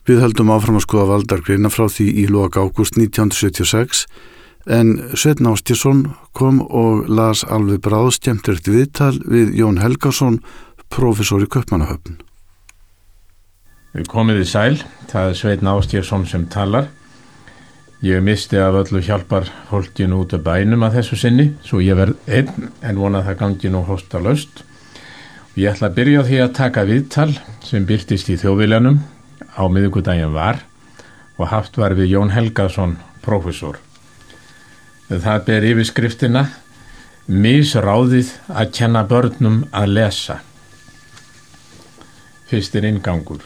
Við höldum áfram að skoða valdargreina frá því í lok ágúst 1976 en Sveinn Ásgeirsson kom og las alveg bráðskemmtilegt viðtal við Jón Helgason, prófessor í Kaupmannahöfn. Komið sæl, það Sveinn Ásgeirsson sem talar. Ég misti af öllu hjálpar fólkinu út af bænum að þessu sinni, svo ég verð einn en vona að það gangi nú hóstalaust. Ég ætla að byrja á því að taka viðtal sem birtist í Þjóðviljanum á miðvikudaginn var og haft var við Jón Helgason, prófessor. Það ber yfirskriftina Misráðið að kenna börnum að lesa. Fyrstir inngangur.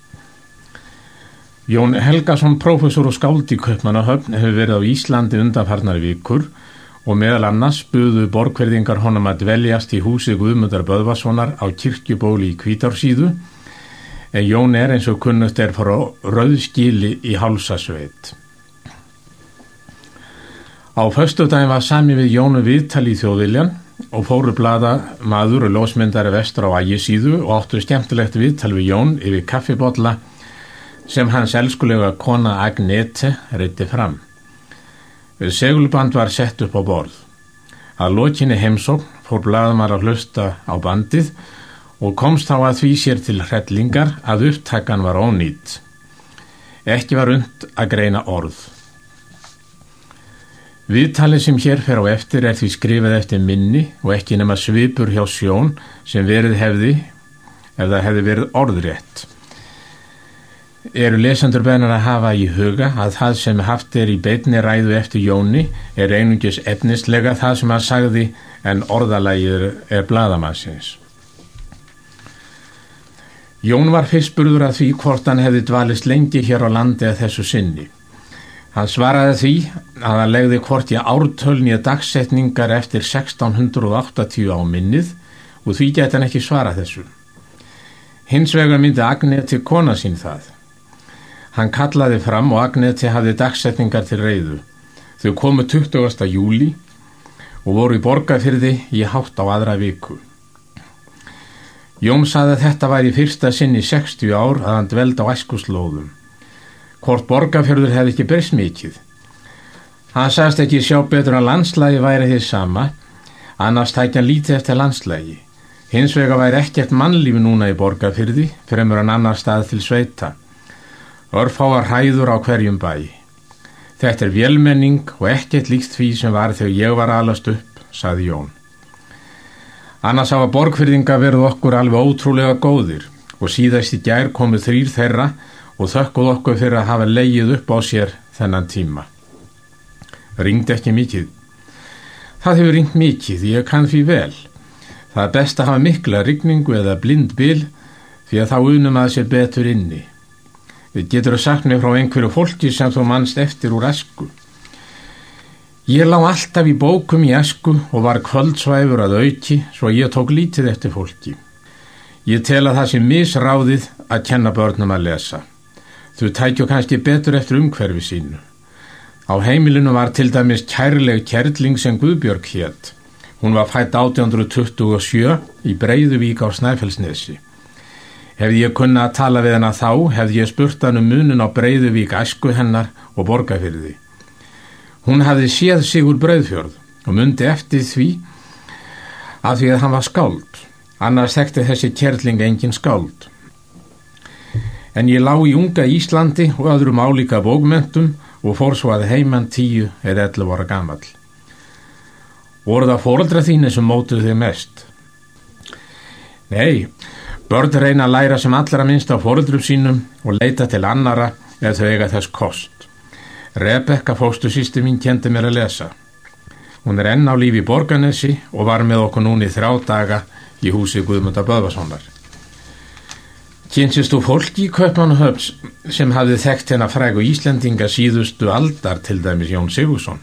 Jón Helgason, prófessor og skáld í Kaupmannahöfn, hefur verið á Íslandi undanfarnar vikur og meðal annars buðu borgverðingar honum að dveljast í húsi Guðmundar Böðvarssonar á Kirkjubóli í Hvítársíðu, en Jón eins og kunnugt frá Rauðskili í Hálsasveit. Á föstudaginn var samið við Jónu viðtal í Þjóðviljan og fóru blaðamaður og ljósmyndari vestur á Ægisíðu og áttu skemmtilegt viðtal við Jón yfir kaffibolla sem hans elskulega kona Agnete reiddi fram. Segulband var sett upp á borð. Að lokinni heimsókn fór blaðamaður að hlusta á bandið og komst þá að því sér til hrellingar að upptakan var ónýt. Ekki var unnt að greina orð. Viðtalið sem hér fer á eftir því skrifað eftir minni og ekki nema svipur hjá sjón sem verið hefði ef það hefði verið orðrétt. Eru lesendur beðnir að hafa í huga að það sem haft í beinni ræðu eftir Jóni einungis efnislega það sem hann sagði en orðalagið blaðamannsins. Jón var fyrst spurður að því hvort hann hefði dvalist lengi hér á landi að þessu sinni. Hann svaraði því að hann legði hvorki ártöl né dagsetningar eftir 1680 á minnið og því gæti hann ekki svarað þessu. Hins vegar myndi Agnete kona sín það. Hann kallaði fram og Agnete hafði dagsetningar til reiðu. Þau komu 20. júlí og voru í Borgarfirði í hátt á aðra viku. Jón sagði að þetta væri fyrsta sinn í 60 ár að hann dveldi á æskuslóðum. Hvort Borgarfjörður hefði ekki breyst mikið. Hann sagðist ekki sjá betur að landslagi væri hið sama, annars tækja lítið eftir landslagi. Hins vegar væri ekkert mannlífi núna í Borgarfirði, fremur en annar stað til sveita. Örfáar hræður á hverjum bæ. Þetta vélmenning og ekkert líkt því sem var þegar ég var alast upp, sagði Jón. Annars hafa Borgfirðinga verið okkur alveg ótrúlega góðir og síðast í gær komu 3 þeirra og þökkuð okkur fyrir að hafa legið upp á sér þennan tíma. Ringdi ekki mikið. Það hefur ringt mikið, ég kann því vel. Það er best að hafa mikla rigningu eða blind bil því að þá unum að sér betur inni. Við getur sagt mig frá einhverju fólki sem þú manst eftir úr æsku. Ég lá alltaf í bókum í æsku og var kvöldsvæfur að auki svo ég tók lítið eftir fólki. Ég tel að það sé misráðið að kenna börnum að lesa. Þau tækju kannski betur eftir umhverfi sínu. Á heimilinu var til dæmis kærleg kerling sem Guðbjörg hét. Hún var fædd 1827 í Breiðuvík á Snæfellsnesi. Hefði ég kunnað að tala við hana þá, hefði ég spurt hann muninn á Breiðuvík æsku hennar og Borgarfirði. Hún hafði séð sig úr Breiðfjörð og mundi eftir því að hann var skáld. Annars þekkti þessi kerling engin skáld. En ég lá í unga Íslandi og öðrum álíka bókmenntum og fór svo að heiman 10 eða 11 ára gamall. Voru það foreldrar þínir sem mótuðu þig mest? Nei, börn reyna að læra sem allra minnst á foreldrum sínum og leita til annara ef þau eiga þess kost. Rebekka fóstursystir mín kendi mér að lesa. Hún enn á lífi í Borgarnesi og var með okkur núna í 3 daga í húsi Guðmundar Böðvarssonar. Kynntist þú fólki í Kaupmannahöfn sem hafði þekkt hennar frægu Íslendinga síðustu aldar, til dæmis Jón Sigurðsson?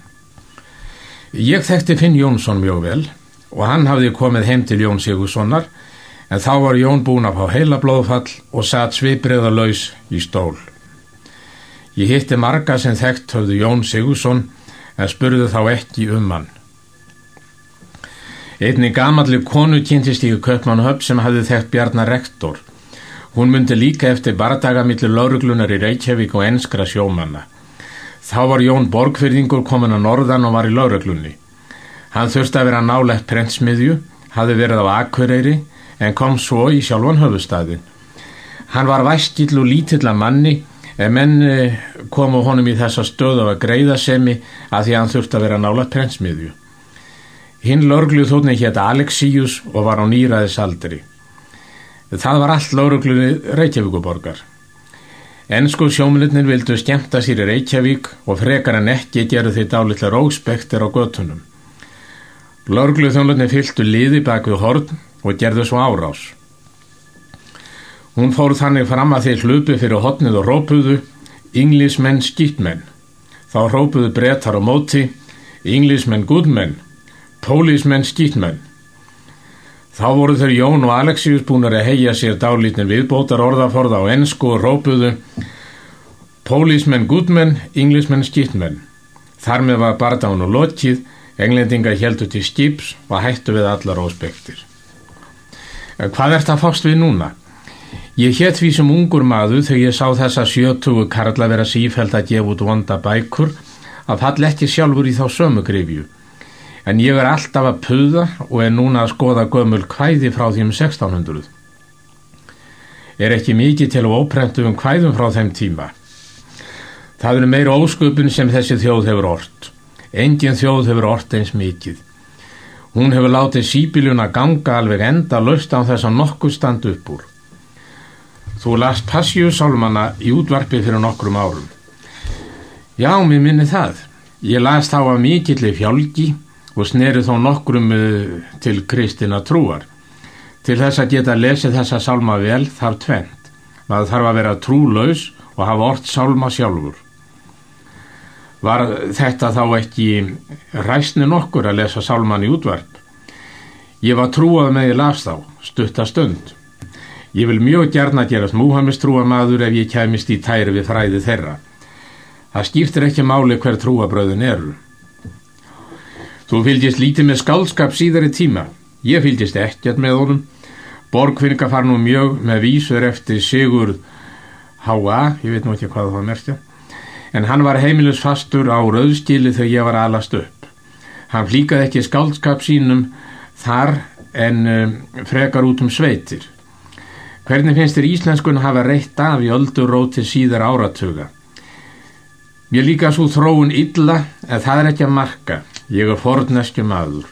Ég þekkti Finn Jónsson mjög vel og hann hafði komið heim til Jón Sigurðssonar en þá var Jón búinn að fá heilablóðfall og sat svipbrigðalaus í stól. Ég hitti marga sem þekkt höfðu Jón Sigurðsson en spurðu þá ekki hann. Einni gamalli konu kynntist ég í Kaupmannahöfn sem hafði þekkt Bjarna rektor. Hún mundi líka eftir bardaga milli lögreglunar í Reykjavík og enskra sjómanna. Þá var Jón Borgfirðingur kominn að norðan og var í lögreglunni. Hann þurfti að vera nálægt prentsmiðju, hafði verið á Akureyri en kom svo í sjálfan höfuðstaðinn. Hann var væskill og lítill að manni en menn komu honum í þessa stöðu að greiðasemi að því að hann þurfti að vera nálægt prentsmiðju. Hinn lögregluþjónninn hét Alexíus og var á níræðisaldri. Það var allt lögreglunni Reykjavíkurborgar. Ensku sjómennirnir vildu skemmta sér í Reykjavík og frekar en ekki gerðu þeir dálitla rógspektir á götunum. Lögregluþjónnirnir fylgdu liði bak við horn og gerðu svo árás. Hún fór þannig fram að þeir hlupu fyrir hornið og rópuðu Englishmen skítmenn. Þá rópuðu Bretar á móti Englishmen goodmen, Policemen skítmenn. Þá voru þeir Jón og Alexíus búnir að heyja sér dálítinn viðbótar orðaforða á ensku og rópuðu Policemen goodmen, Englishmen skítmenn. Þar með var bardaganum lokið, englendingar héldu til skips og hættu við allar óspektir. Hvað ertu að fást við núna? Ég hét því sem ungur maður þegar ég sá þessa 70 karla vera sífellt að gefa út vonda bækur að falla ekki sjálfur í þá sömu gryfju. En ég alltaf að puða og núna að skoða gömul kvæði frá því 1600. Ekki mikið til óprentuðum kvæðum frá þeim tíma. Það eru meira ósköpun sem þessi þjóð hefur ort. Engin þjóð hefur ort eins mikið. Hún hefur látið síbíluna ganga alveg endalaust án þess að nokkuð standa upp úr. Þú last Passíusálmana í útvarpi fyrir nokkrum árum. Já, mér minni það. Ég las þá af mikilli fjálgi og sneri þó nokkrum til kristinna trúar. Til þess að geta lesið þessa sálma vel þarf tvennt. Maður þarf að vera trúlaus og hafa ort sálma sjálfur. Var þetta þá ekki ræsni nokkur að lesa sálman í útvarp? Ég var trúað með ég las þá, stutta stund. Ég vil mjög gjarna gerast Múhameðs trúamaður ef ég kæmist í tæri við fræði þeirra. Það skiptir ekki máli hver trúabröðin eru. Þú fylgist lítið með skáldskap síðari tíma. Ég fylgist ekkert með honum. Borgfirðingar fara nú mjög með vísur eftir Sigurð H.A. Ég veit nú ekki hvað það merkja. En hann var heimilisfastur á Rauðskili þegar ég var alast upp. Hann flíkaði ekki skáldskap sínum þar en frekar út sveitir. Hvernig finnst þér íslenskun hafa reitt af í ölduróti síðar áratuga? Mér líka svo þróun illa en það ekki að marka. Ég forneskju maður.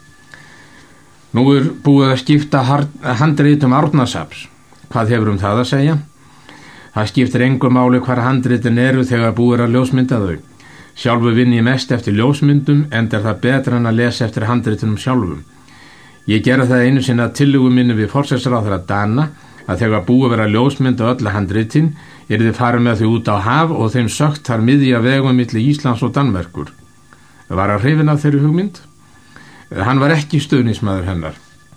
Nú búið að skipta handritum Árnasafns. Hvað hefur það að segja? Það skiptir engu máli hvar handritin eru þegar búið að ljósmynda þau. Sjálfur vinn ég mest eftir ljósmyndum enda það betra en að lesa eftir handritunum sjálfum. Ég gera það einu sinni að tillögu minni við forsætisráðherra Dana að þegar búið að vera ljósmynda öll handritin þið farið með þau út á haf og þeim sögt þar miðja vegum milli Íslands og Danmerkur. Var hann hrifinn af þeirri hugmynd? Hann var ekki stuðningsmaður hennar.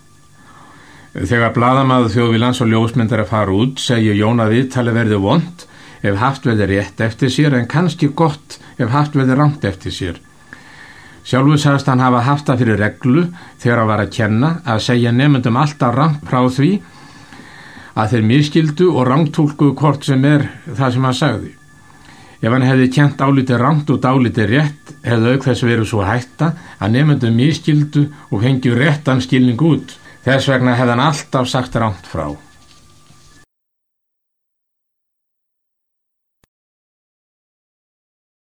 Þegar blaðamaður Þjóðviljans og ljósmyndar að fara út, segir Jón að viðtali verði vont ef haft verði rétt eftir sér en kannski gott ef haft verði rangt eftir sér. Sjálfur sagðist hann hafa haft það fyrir reglu þegar hann var að kenna að segja nemendum alltaf rangt frá því að þeir miskildu og rangtúlkuðu hvort sem það sem hann sagði. Ef hann hefði kennt álítið rangt og dálítið rétt, hefði auk þess verið svo hætta að nemendum miskildu og fengju réttan skilning út. Þess vegna hefði hann alltaf sagt rangt frá.